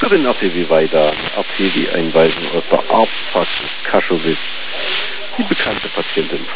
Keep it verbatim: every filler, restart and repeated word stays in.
Dr. A P wie weiter, A P wie Einweisung aus der Arztpraxis Kaschowitz, die bekannte Patientin